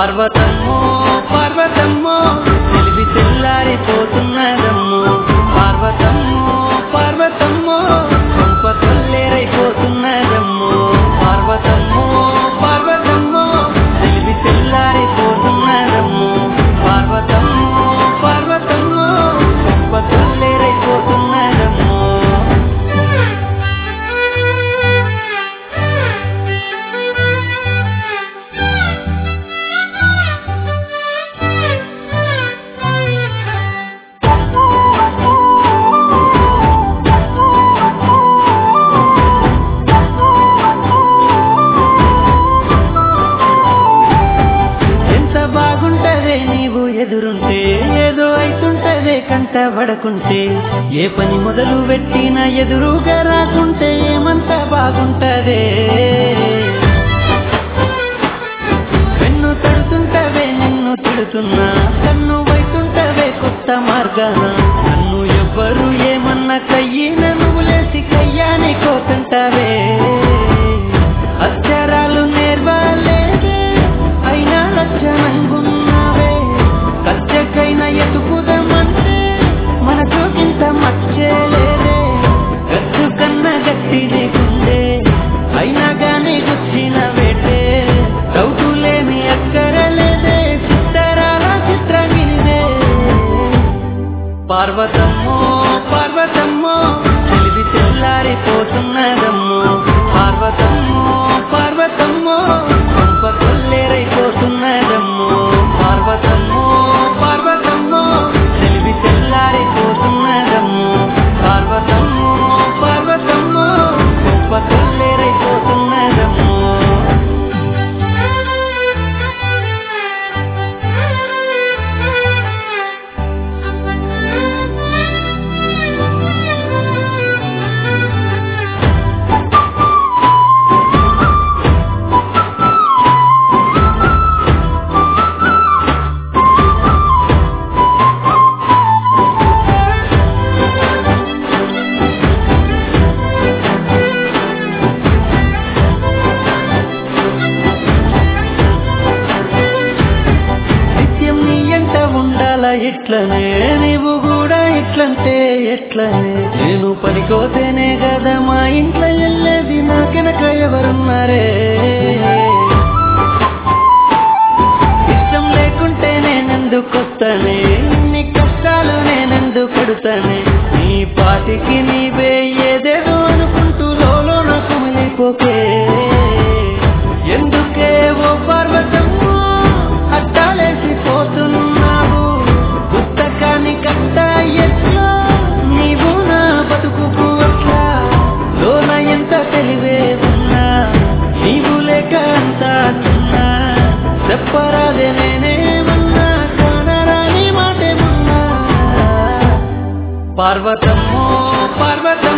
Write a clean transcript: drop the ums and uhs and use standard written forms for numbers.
పార్వతమ్మో పార్వతమ్మో తెలివి తెల్లారిపోతున్నదమ్మో పార్వతమ్మో పార్వతమ్మో కొంప కొల్లేరైపోతున్నదమ్మో పార్వతమ్మో పార్వతమ్మో తెలివి తెల్లారిపోతున్నదమ్మో పార్వతమ్మో పార్వతమ్మో కొంప కొల్లేరైపోతున్నదమ్మో ఎదురుంటే ఏదో అయితుంటదే కంట పడకుంటే ఏ పని మొదలు పెట్టినా ఎదురుగా రాకుంటే ఏమంత బాగుంటదే వెన్ను తడుతుంటవే నిన్ను తిడుతున్నా కన్ను వైతుంటవే కొత్త మార్గాన నన్ను ఎవ్వరు ఏమన్నా కయ్యిన నువ్వు లేసి కయ్యాని కోతుంటవే అక్షరాలు నేర్వాలేదే అయినా లక్షణంగున్నావే కచ్చకైనా ఎదుకుదామంటే మనసుకింత మచ్చేలేదే గచ్చు కన్నా గట్టి లేకుండే అయినా గానీ గుచ్చిన వేటే డౌటులేమి అక్కరలేదే చిత్తరాల చిత్రగిరిదే పార్వతమ్మో పార్వతమ్మో తెలివి తెల్లారిపోతున్నదమ్మో పార్వతమ్మో పార్వతమ్మో కొంప కొల్లేరైపోతున్నదమ్మో పార్వతమ్మో పార్వతమ్మో తెలివి తెల్లారిపోతున్నదమ్మో పార్వతమ్మో పార్వతమ్మో కొంప కొల్లేరైపోతున్నదమ్మో ఇట్లనే నీవు కూడా ఇట్లంటే ఎట్లనే నేను పనికోతేనే కదా మా ఇంట్లో వెళ్ళేది నాకెనక ఎవరున్నారే ఇష్టం లేకుంటే నేనెందుకొస్తానే నీ కష్టాలు నేనెందుకు పడుతానే నీ పాటికి నీవే ఏదేదో అనుకుంటూ లోన కుమిలిపోకే ఎందుకే ఓ పార్వతమ్మో అట్టాలేసిపోతున్నావు కట్ట ఎట్లా నీవు నా బతుకుకు అట్లా లోన ఎంత తెలివే ఉన్నా నీవు లేక అంతా తిన్నా చెప్పరాదే నేనేమన్నా కానరాని మాటేమన్నా పార్వతమ్మో పార్వత